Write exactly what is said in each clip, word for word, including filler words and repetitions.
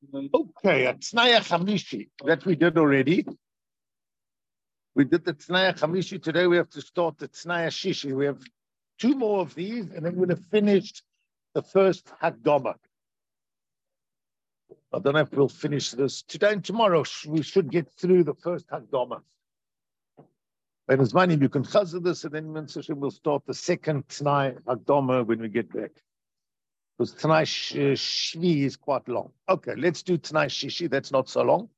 Okay, a Tnaya Chamishi, that we did already. We did the Tnaya Chamishi. Today we have to start the Tnaya Shishi. We have two more of these, and then we'll have finished the first Hakdama. I don't know if we'll finish this today and tomorrow. We should get through the first Hakdama. And as money, you can chazar this, and then we'll start the second Tnai Hakdama when we get back. Because Tnai Shvi is quite long. Okay, let's do Tnai Shishi. That's not so long.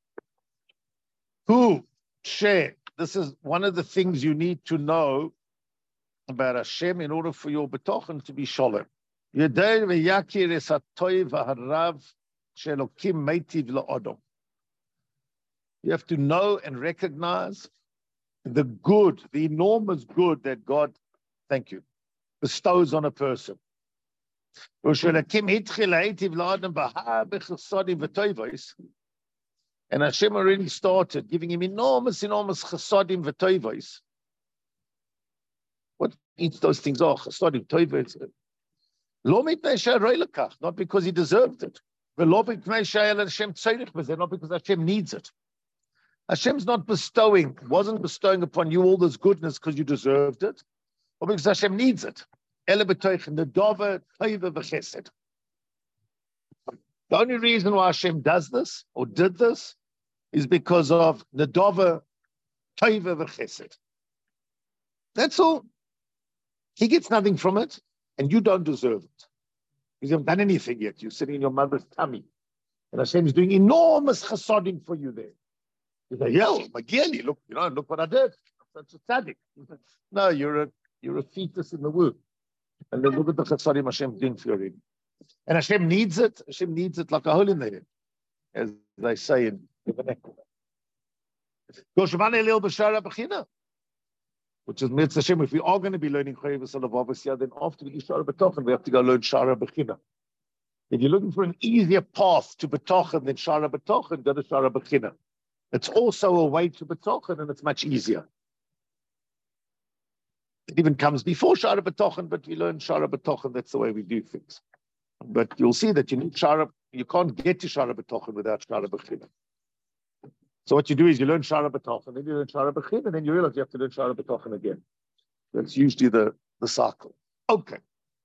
Who? Share. This is one of the things you need to know about Hashem in order for your betochen to be shalom. Yedei v'yakir es hatoiv v'harav shelokim meitiv la'odom. You have to know and recognize the good, the enormous good that God, thank you, bestows on a person. And Hashem already started giving him enormous, enormous chasadim v'toivos. What each those things are? Chasadim, toivos. Not because he deserved it. Not because Hashem needs it. Hashem's not bestowing, wasn't bestowing upon you all this goodness because you deserved it, or because Hashem needs it. The only reason why Hashem does this or did this is because of Nedava Toiva v'Chesed. That's all. He gets nothing from it, and you don't deserve it. You haven't done anything yet. You're sitting in your mother's tummy, and Hashem is doing enormous chasadim for you there. You say, "Yo, Magieli, look, you know, look what I did. I'm such a tzaddik." No, you're a you're a fetus in the womb. And then look at the chasadim Hashem doing for you. And Hashem needs it. Hashem needs it like a hole in the head, as they say in the vernacular. Which is Mitzvah Hashem. If we are going to be learning Chayvus Alavavasya, then after we do Shara B'tochen, we have to go learn Shara B'china. If you're looking for an easier path to B'tochen than Shara B'tochen, go to Shara B'china. It's also a way to B'tochen, and it's much easier. It even comes before Shara B'tochen, but we learn Shara B'tochen. That's the way we do things. But you'll see that you need Shara. You can't get to Shara B'tochen without Shara B'china. So what you do is you learn Shara B'tochen, then you learn Shara B'china, and then you realize you have to learn Shara B'tochen again. That's usually the, the cycle. Okay.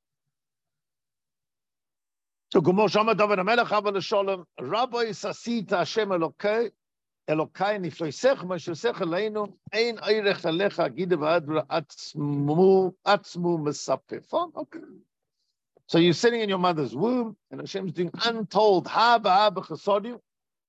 So Gomor Shama David HaMelech Hava L'Sholem Rabbi Sasita Hashem Elokei Elokai Nifloisech Mashosech Aleinu Ein Eirech Alecha Gide V'Adra Atzmu Atzmu Mesapeh. Fine, okay. So you're sitting in your mother's womb, and Hashem's doing untold Haba Haba Chasadim,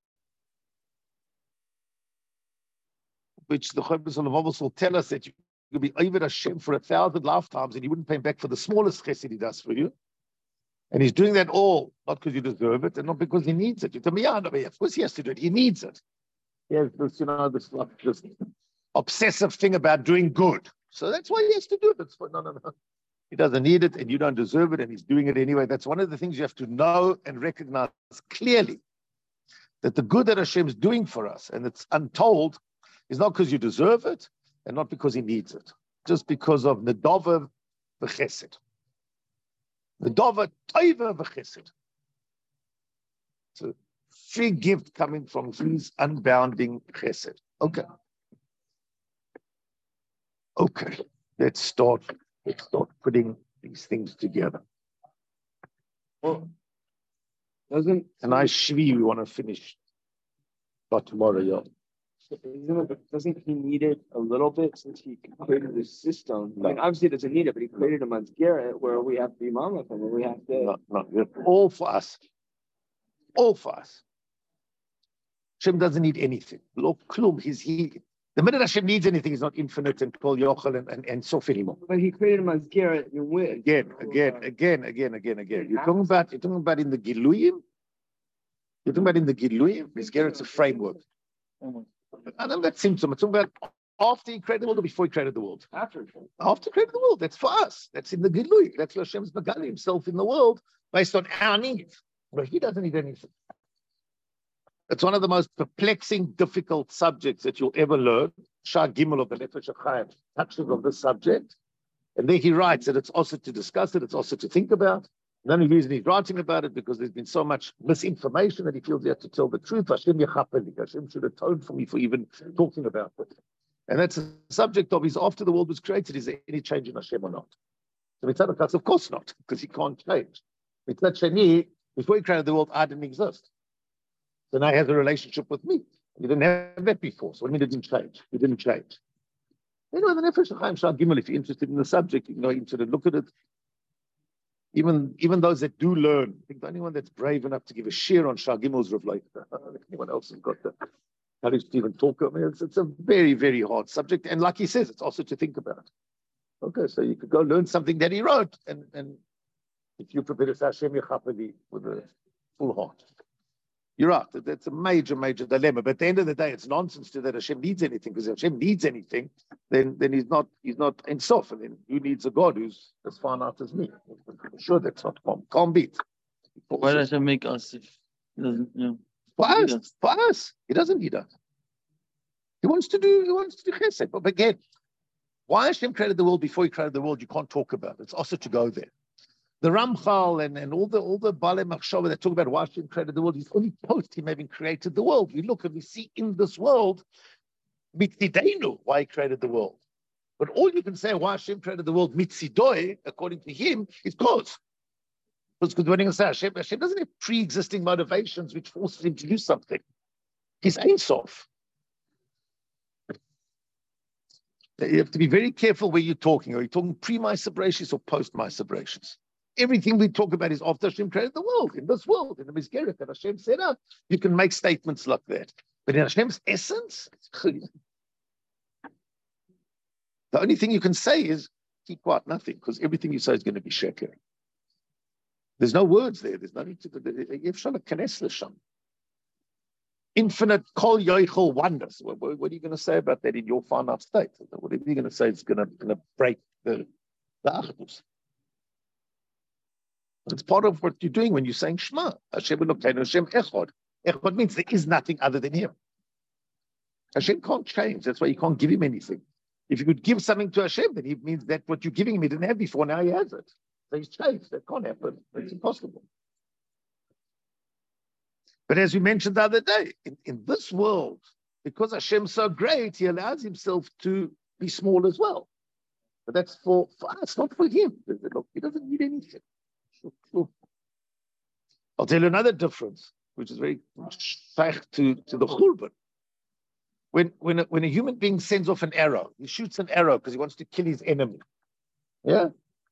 which the Chayvus Alavavos will tell us that you could be over Hashem for a thousand lifetimes, and he wouldn't pay back for the smallest chesed he does for you. And he's doing that all, not because you deserve it, and not because he needs it. You tell me, yeah, no, of course he has to do it. He needs it. He has this, you know, this, like, this obsessive thing about doing good. So that's why he has to do it. That's why, no, no, no. He doesn't need it, and you don't deserve it, and he's doing it anyway. That's one of the things you have to know and recognize clearly, that the good that Hashem's doing for us, and it's untold, is not because you deserve it, and not because he needs it. Just because of Nedava v'Chesed. Nedava Toiva v'Chesed. It's a free gift coming from his unbounding Chesed. Okay. Okay. Let's start. Let's start putting these things together. Well, doesn't and I Shvi we want to finish by tomorrow, yeah. Isn't it, doesn't he need it a little bit since he created this system? No. I mean, obviously he doesn't need it, but he created a Manzgeret where we have to be mom with him, where we have to. No, no, all for us. All for us. Hashem doesn't need anything. Lo klum, he's he. The minute Hashem needs anything, he's not infinite and Kol Yochel and, and, and Sof anymore. But he created a Manzgeret in which again, again, again, again, again, again. You're talking about you're talking about in the Giluyim. You're talking about in the Giluyim. Manzgeret's a framework. Mm-hmm. I know that symptom. It's about after he created the world or before he created the world? After. After he created the world. That's for us. That's in the Gilui. That's where Hashem's Magali himself in the world based on our needs. But he doesn't need anything. It's one of the most perplexing, difficult subjects that you'll ever learn. Shah Gimel of the Nefesh HaChaim touches on this subject. And there he writes that it's also to discuss it, it's also to think about. The only reason he's writing about it because there's been so much misinformation that he feels he has to tell the truth. Hashem yechapeli. Hashem should atone for me for even talking about it. And that's the subject of his after the world was created. Is there any change in Hashem or not? So Mitzad Chutz, of course not, because he can't change. Mitzad Sheni, before he created the world, I didn't exist. So now he has a relationship with me. He didn't have that before. So what do you mean it didn't change? He didn't change. Anyway, the Nefesh HaChaim Shah Gimel, if you're interested in the subject, you can go into it, look at it. Even, even those that do learn, I think the only one that's brave enough to give a share on Shah Gimel is Rav Leiter. I don't think anyone else has got the courage to even talk. I mean, it's, it's a very, very hard subject. And like he says, it's also to think about. Okay, so you could go learn something that he wrote, and, and if you prepare to say Hashem Yechapeli with a full heart. You're right, that's a major, major dilemma. But at the end of the day, it's nonsense to that Hashem needs anything, because if Hashem needs anything, then, then he's not he's not Ein Sof, and then who needs a God who's as far out as me? I'm sure that's not can't, can't beat. Why does Hashem make us if he doesn't, you know? For us, us, for us, he doesn't need us. He wants to do, he wants to do chesed. But again, why Hashem created the world before he created the world, you can't talk about it. It's also to go there. The Ramchal and, and all the all the Balei Machshava that talk about why Hashem created the world, he's only post him having created the world. We look and we see in this world, mitzidenu, why he created the world. But all you can say why Hashem created the world, mitzidoi, according to him, is cause. Because when you say Hashem, Hashem doesn't have pre-existing motivations which forces him to do something. He's Ein Sof. You have to be very careful where you're talking. Are you talking pre-Ma'aser Bereishis or post-Ma'aser Bereishis? Everything we talk about is after Hashem created the world, in this world, in the Mizgeret that Hashem set up. You can make statements like that. But in Hashem's essence, the only thing you can say is keep quiet, nothing, because everything you say is going to be sheker. There's no words there. There's no need to. Infinite kol yoichel oneness. What, what, what are you going to say about that in your finite state? Whatever you're going to say is going to, going to break the, the achdus. It's part of what you're doing when you're saying Shema. Hashem Elokeinu, Hashem Echad. Echad means there is nothing other than him. Hashem can't change. That's why you can't give him anything. If you could give something to Hashem, then it means that what you're giving him he didn't have before, now he has it. So he's changed. That can't happen. It's impossible. But as we mentioned the other day, in, in this world, because Hashem's so great, he allows himself to be small as well. But that's for, for us, not for him. Look, he doesn't need anything. I'll tell you another difference, which is very shaykh to, to the Churban. When, when, a, when a human being sends off an arrow, he shoots an arrow because he wants to kill his enemy. Yeah?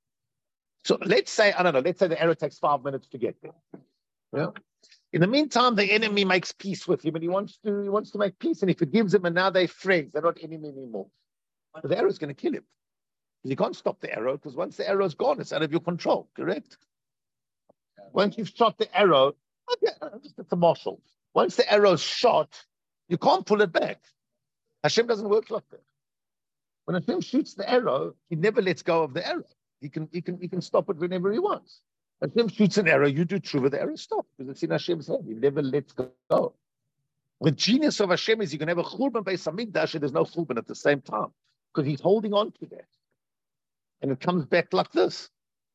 So let's say, I don't know, let's say the arrow takes five minutes to get there. Yeah? In the meantime, the enemy makes peace with him and he wants to he wants to make peace and he forgives him and now they're friends. They're not enemy anymore. But the arrow is going to kill him. You can't stop the arrow because once the arrow is gone, it's out of your control, correct? Once you've shot the arrow, okay, it's a marshal. Once the arrow's shot, you can't pull it back. Hashem doesn't work like that. When Hashem shoots the arrow, he never lets go of the arrow. He can, he can, he can stop it whenever he wants. Hashem shoots an arrow, you do tshuva, the arrow stops because it's in Hashem's hand. He never lets go. The genius of Hashem is you can have a churban Beis Hamikdash and there's no churban at the same time because he's holding on to that. And it comes back like this.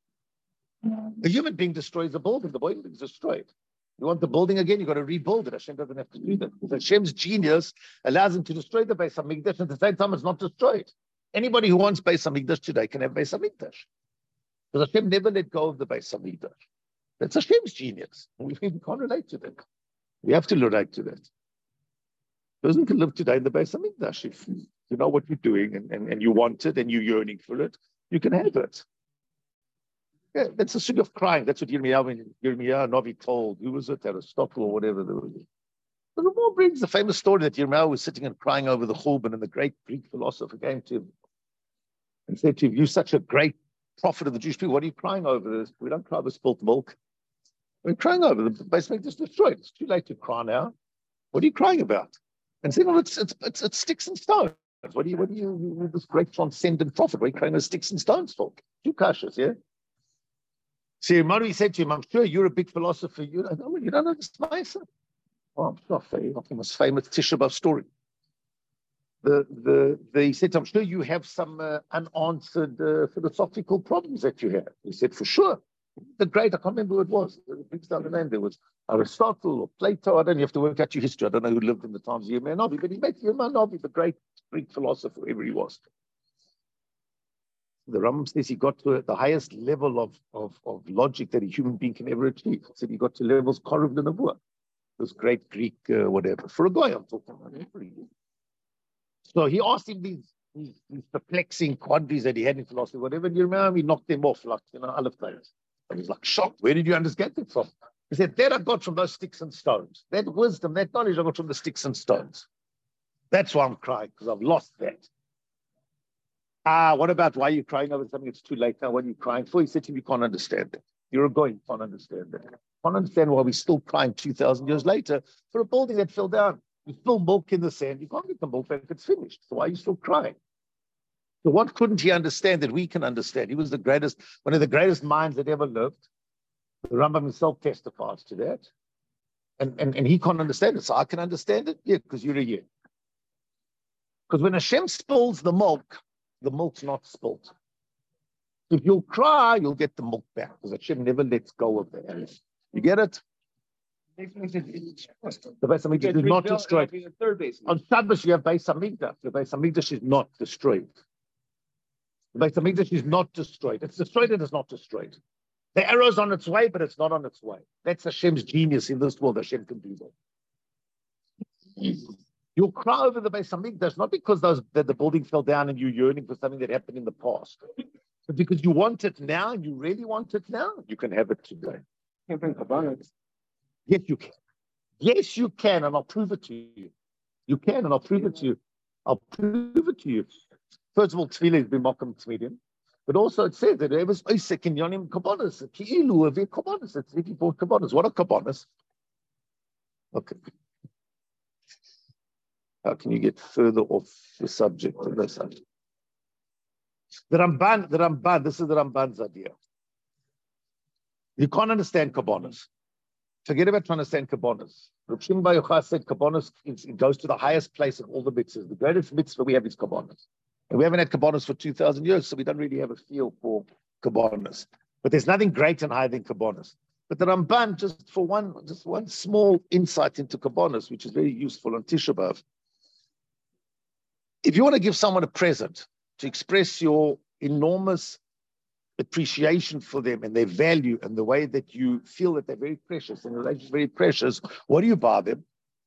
A human being destroys a building, the building is destroyed. You want the building again, you've got to rebuild it. Hashem doesn't have to do that. Because Hashem's genius allows him to destroy the Beis Hamikdash and at the same time it's not destroyed. Anybody who wants Beis Hamikdash today can have Beis Hamikdash. Because Hashem never let go of the Beis Hamikdash. That's Hashem's genius. We, we can't relate to that. We have to relate to that. A person can live today in the Beis Hamikdash. If you know what you're doing and, and, and you want it and you're yearning for it, you can have it. Yeah, that's a sort of crying. That's what Yirmiyahu, Yirmiyahu Novi told. Who was it? Aristotle or whatever. The Ramah brings the famous story that Yirmiyahu was sitting and crying over the Churban and the great Greek philosopher came to him and said to him, you're such a great prophet of the Jewish people. What are you crying over? We don't cry over spilt milk. We're crying over the Beis Hamikdash destroyed. It's too late to cry now. What are you crying about? And said, well, it's, it's, it's, it's sticks and stones. What do you, what do you, you're this great transcendent prophet? What are you crying over sticks and stones for? Two kashas, yeah? See, Mari said to him, I'm sure you're a big philosopher. You don't know, you don't know this Ma'aser. Oh, I'm sure the most famous Tisha B'Av story. The, the, the, he said, I'm sure you have some uh, unanswered uh, philosophical problems that you have. He said, for sure. The great, I can't remember who it was. It brings down the name. There was Aristotle or Plato. I don't know. You have to work out your history. I don't know who lived in the times of Yemenovi, but he made Yemenovi the great Greek philosopher, whoever he was. The Rambam says he got to the highest level of, of, of logic that a human being can ever achieve. He said he got to levels Korev the Nebuah, this great Greek uh, whatever. For a guy, I'm talking about. So he asked him these, these, these perplexing quandaries that he had in philosophy, whatever. And you remember, he knocked them off like, you know, Aleph times. I was like shocked. Where did you understand it from? He said, that I got from those sticks and stones. That wisdom, that knowledge I got from the sticks and stones. That's why I'm crying, because I've lost that. Ah, what about why you're crying over something? It's too late now. What are you crying for? He said to me, you can't understand it. You're a guy, you can't understand that. Can't understand why we're still crying two thousand years later for a building that fell down. You spill milk in the sand, you can't get the milk back, it's finished. So why are you still crying? So what couldn't he understand that we can understand? He was the greatest, one of the greatest minds that ever lived. The Rambam himself testifies to that. And, and, and he can't understand it. So I can understand it? Yeah, because you're a year. Because when Hashem spills the milk, the milk's not spilled. If you'll cry, you'll get the milk back, because Hashem never lets go of that. You get it? The Beis Hamikdash is not destroyed. On Shabbos, you have Beis Hamikdash. The Beis Hamikdash is not destroyed. The Beis Hamikdash is not destroyed. It's destroyed and it's not destroyed. The arrow's on its way, but it's not on its way. That's Hashem's genius in this world. Hashem can do that. You'll cry over the Beis Hamikdash, not because those, that the building fell down and you're yearning for something that happened in the past, but because you want it now and you really want it now, you can have it today. Can't bring Kabbalah. Yes, you can. Yes, you can, and I'll prove it to you. You can, and I'll prove it to you. I'll prove it to you. First of all, Tefillah is b'makom tzmidim, but also it says that it was Isaac in Yonim Kabbalas, Ki'ilu of Kabbalas. It's if you bought Kabbalas. What are Kabbalas? Okay. How can you get further off the subject of this? The Ramban, the Ramban, this is the Ramban's idea. You can't understand Kabbalas. Forget about trying to understand Kabbalas. Rav Shimon Bar Yochai said Kabbalas, it goes to the highest place of all the mitzvahs. The greatest mitzvah we have is Kabbalas. And we haven't had Kabbalas for two thousand years, so we don't really have a feel for Kabbalas. But there's nothing great and higher than Kabbalas. But the Ramban, just for one, just one small insight into Kabbalas, which is very useful on Tisha B'Av. If you want to give someone a present to express your enormous appreciation for them and their value and the way that you feel that they're very precious and the relationship is very precious, what do you buy them?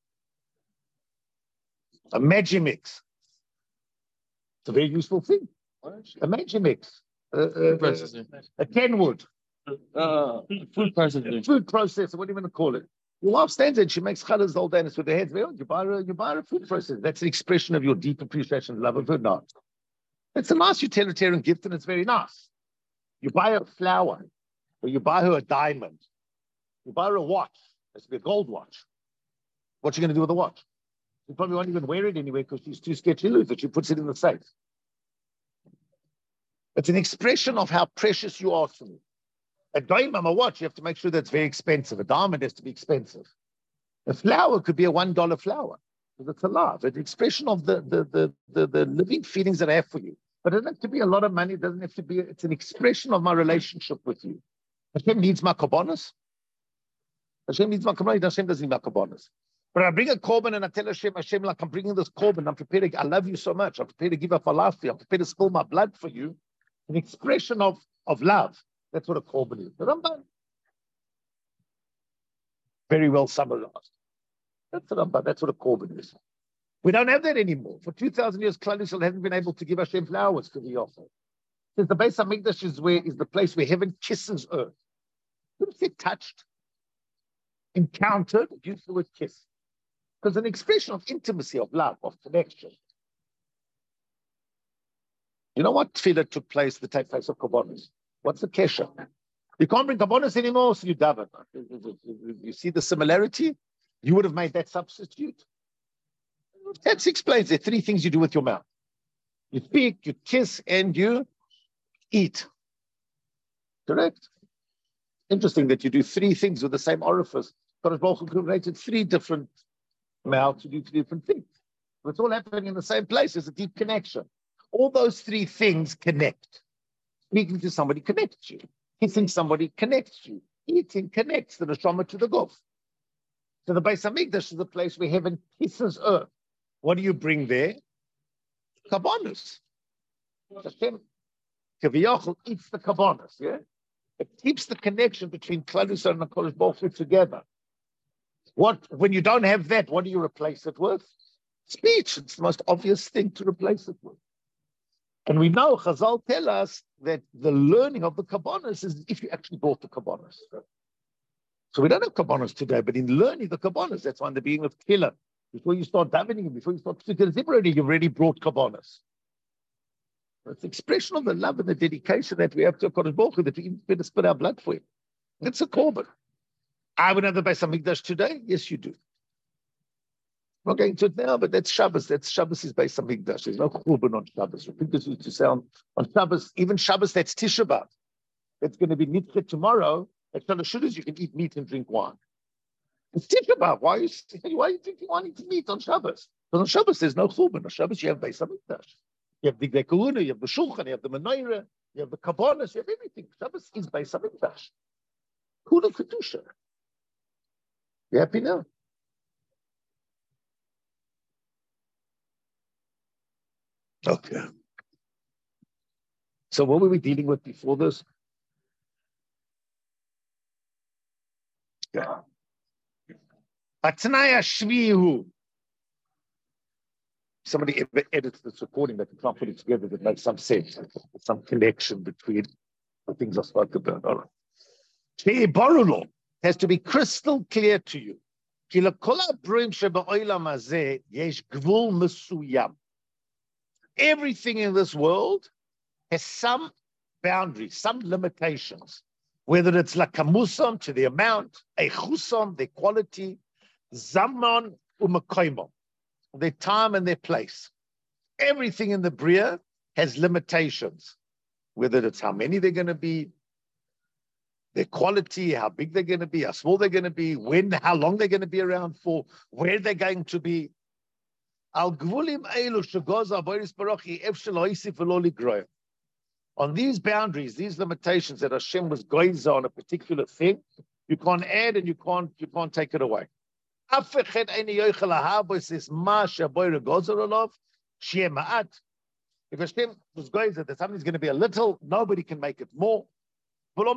A Magimix. It's a very useful thing. A Magimix. Uh, uh, a Kenwood. Uh, food processor. Food processor, what do you want to call it? Your wife stands there and she makes challahs the whole day and it's with her head. You buy her, you buy her a food processor. That's an expression of your deep appreciation and love of her. No. It's a nice utilitarian gift and it's very nice. You buy her a flower, or you buy her a diamond. You buy her a watch. It's to be a gold watch. What's she going to do with the watch? She probably won't even wear it anyway because she's too scared to lose it. She puts it in the safe. It's an expression of how precious you are to me. A diamond, a watch, you have to make sure that's very expensive. A diamond has to be expensive. A flower could be a one dollar flower because it's alive. It's an expression of the, the, the, the, the living feelings that I have for you. But it doesn't have to be a lot of money. It doesn't have to be, it's an expression of my relationship with you. Hashem needs my korbanos. Hashem needs my korbanos. Hashem doesn't need my korbanos. But I bring a korban and I tell Hashem, Hashem, like I'm bringing this korban. I'm prepared to, I love you so much. I'm prepared to give up my life for you. I'm prepared to spill my blood for you. An expression of, of love. That's what a korban is. The Ramban. Very well summarized. That's the Ramban. That's what a korban is. We don't have that anymore. For two thousand years, Klal Yisrael hasn't been able to give Hashem flowers to the offer. Since the Beis Hamikdash is where is the place where heaven kisses earth. You don't say touched, encountered, use the word kiss. Because an expression of intimacy, of love, of connection. You know what tefillah took place, the take place of Kabbalas? What's the kesher? You can't bring Kabbalas anymore, so you daven. You see the similarity? You would have made that substitute. That explains there are three things you do with your mouth. You speak, you kiss, and you eat. Correct? Interesting that you do three things with the same orifice. Kodesh Baruch Hu created three different mouths to do three different things. But it's all happening in the same place. There's a deep connection. All those three things connect. Speaking to somebody connects you. Kissing somebody connects you. Eating connects the neshama to the guf. So the Beis Hamikdash is the place where heaven kisses earth. What do you bring there? Kabbanos. Hashem, Kaviyachol eats the kabbanos, yeah? It keeps the connection between Klal Yisrael and HaKadosh Baruch Hu together. What, when you don't have that, what do you replace it with? Speech. It's the most obvious thing to replace it with. And we know, Chazal tell us that the learning of the kabbanos is if you actually brought the kabbanos. So we don't have kabbanos today, but in learning the kabbanos, that's one the being of killer. Before you start davening, before you start particular zimrani, you've already brought kabbanos. It's the expression of the love and the dedication that we have to HaKadosh Baruch Hu, that we even better spit our blood for him. It's a korban. I would have the Beis Hamikdash today? Yes, you do. I'm not going to it now, but that's Shabbos. That's Shabbos is Beis Hamikdash. There's no korban on Shabbos. I think this is to say on, on Shabbos, even Shabbos, that's Tisha B'Av. That's going to be Nitche tomorrow. At Shalashudis, you can eat meat and drink wine. It's Tisha B'Av. Why are you, why are you drinking wine and meat on Shabbos? Because on Shabbos, there's no korban. On Shabbos, you have Beis Hamikdash. You have the Gekuna, you have the Shulchan, you have the Menorah, you have the Kabbanos, you have everything. Shabbos is Beis Hamikdash. Kula Kedusha. You happy now? Okay. So what were we dealing with before this? Yeah. Atnaya Shvihu. Somebody edits this recording that we can't put it together that makes some sense, some connection between the things I spoke about. All right. Has to be crystal clear to you. Everything in this world has some boundaries, some limitations, whether it's lakamusam to the amount, eichusam, their quality, zaman umakoimam, their time and their place. Everything in the Bria has limitations, whether it's how many they're going to be, their quality, how big they're going to be, how small they're going to be, when, how long they're going to be around for, where they're going to be. On these boundaries, these limitations that Hashem was goiza on a particular thing, you can't add and you can't you can't take it away. If Hashem was goiza that something's going to be a little, nobody can make it more. And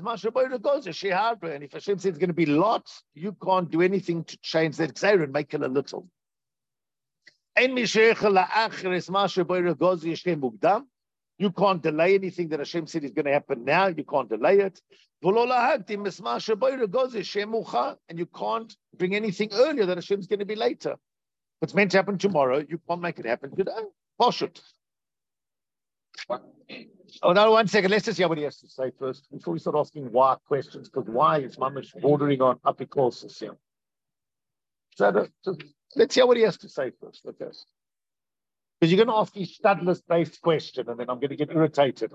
if Hashem says it's going to be lots, you can't do anything to change that gzeira and make it a little. You can't delay anything that Hashem said is going to happen now. You can't delay it. And you can't bring anything earlier that Hashem is going to be later. If it's meant to happen tomorrow, you can't make it happen today. Poshut. Oh, no, one second. Let's just hear what he has to say first before we start asking why questions, because why is mamish bordering on apikosis here. So, so let's hear what he has to say first. Okay. Because you're going to ask a studless based question, and then I'm going to get irritated.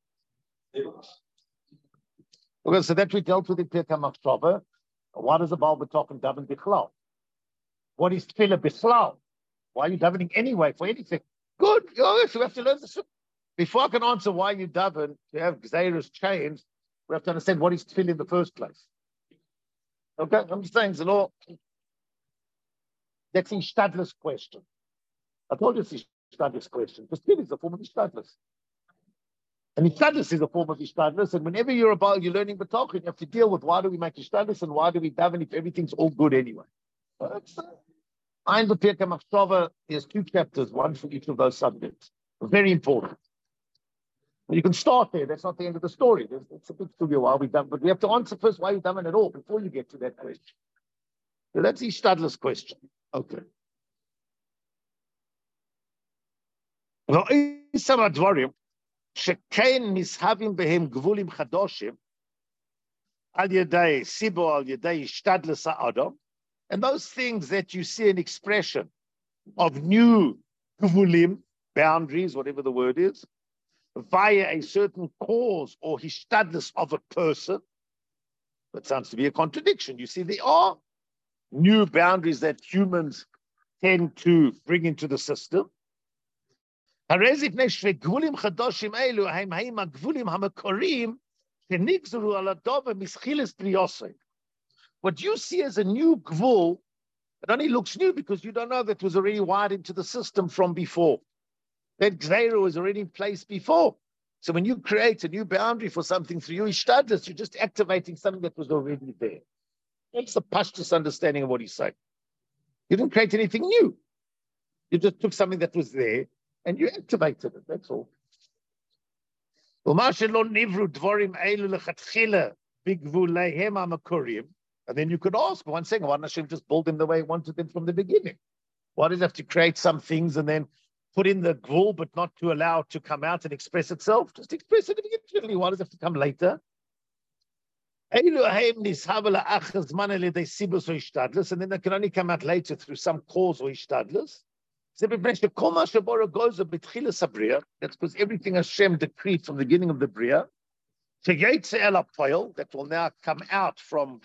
Okay, so that we dealt with in Pirkei Machshava. Why does the Baal B'tochen daven bichlal? What is tefillah bichlal? Why are you davening anyway for anything? Good. Oh, so we have to learn this. Before I can answer why you daven to have gzeiros changed, we have to understand what is tefillah in the first place. Okay, I'm just saying, Zalor, that's a stadless question. I told you it's a stadless question. Because tefillah is a form of stadless. And stadless is a form of stadless. And whenever you're about, you're learning b'tochen, you have to deal with why do we make stadless and why do we daven if everything's all good anyway. Ein Pirkei Machshava, there's two chapters, one for each of those subjects. Very important. You can start there. That's not the end of the story. There's, it's a big story why we done, but we have to answer first why you done it at all before you get to that question. So that's the stadless question. Okay. שכן נסהבים בהם גבולים חדושים על ידי סיבו, על ידי השתדלוס האדם, and those things that you see an expression of new gvulim, boundaries, whatever the word is, via a certain cause or hishtadlus of a person, that sounds to be a contradiction. You see, there are new boundaries that humans tend to bring into the system. What you see as a new gvul, it only looks new because you don't know that was already wired into the system from before. That gzeira was already in place before. So when you create a new boundary for something through your ishtadlus, you're just activating something that was already there. That's the pashtus understanding of what he's saying. You didn't create anything new. You just took something that was there and you activated it. That's all. And then you could ask one second, why didn't Hashem just build them the way he wanted them from the beginning? Why does it have to create some things and then put in the gvul, but not to allow it to come out and express itself? Just express it immediately. Why does it have to come later? And then they can only come out later through some cause or ishtadlus. That's because everything Hashem decreed from the beginning of the Bria, that will now come out from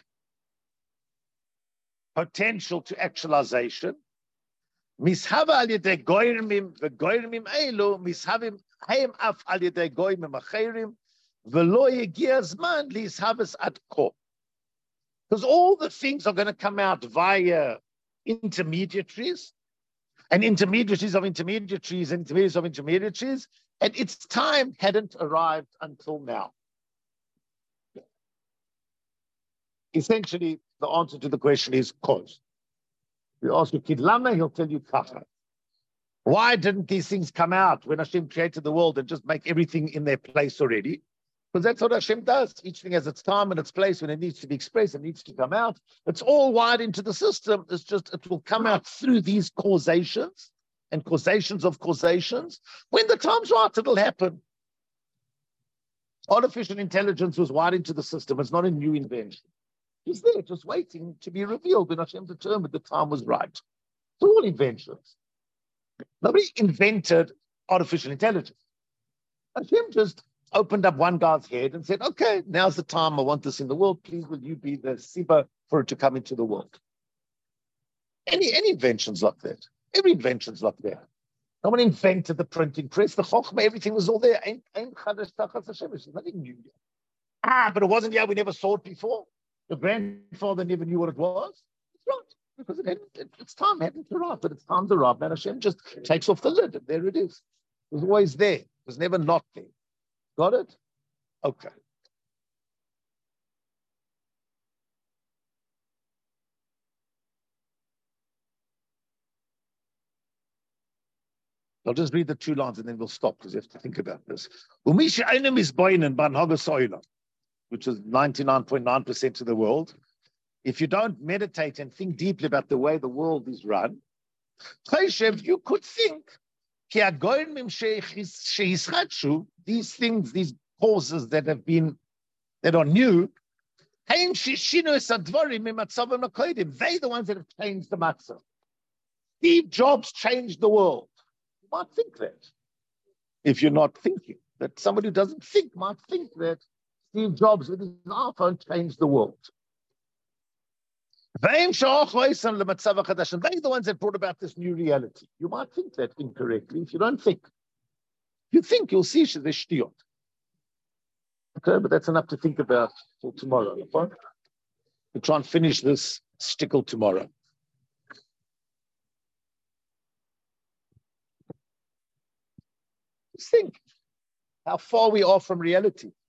potential to actualization. Mishava al yedei goyrmim vegoyrmim elu mishavim hayim af al yedei goyrmim acherim velo yegia zman lishavas ad ko. Because all the things are going to come out via intermediaries, and intermediaries of intermediaries and intermediaries of intermediaries, and its time hadn't arrived until now. Essentially, the answer to the question is cause. You ask your kid lama, he'll tell you kacha. Why didn't these things come out when Hashem created the world and just make everything in their place already? Because that's what Hashem does. Each thing has its time and its place when it needs to be expressed and needs to come out. It's all wired into the system. It's just, it will come out through these causations and causations of causations. When the time's right, it'll happen. Artificial intelligence was wired into the system. It's not a new invention. It's there, just waiting to be revealed when Hashem determined the time was right. It's all inventions. Nobody invented artificial intelligence. Hashem just opened up one guy's head and said, okay, now's the time. I want this in the world. Please, will you be the siba for it to come into the world? Any, any inventions like that. Every invention's like that. No one invented the printing press. The chokhmah, everything was all there. Ain't, ain't chadash tachas Hashem. There's nothing new yet. Ah, but it wasn't here. We never saw it before. The grandfather never knew what it was. It's right, because it hadn't, it, its time hadn't arrived, but its time's arrived. And Hashem just takes off the lid, and there it is. It was always there. It was never not there. Got it? Okay. I'll just read the two lines and then we'll stop because you have to think about this. Which is ninety-nine point nine percent of the world. If you don't meditate and think deeply about the way the world is run, you could think these things, these causes that have been, that are new, they're the ones that have changed the matzah. Steve Jobs changed the world. You might think that. If you're not thinking, that somebody who doesn't think might think that Steve Jobs with his iPhone changed the world. They're the ones that brought about this new reality. You might think that incorrectly if you don't think. You think, you'll see there's shtiyot. Okay, but that's enough to think about for tomorrow. We'll try and finish this shtickle tomorrow. Just think how far we are from reality.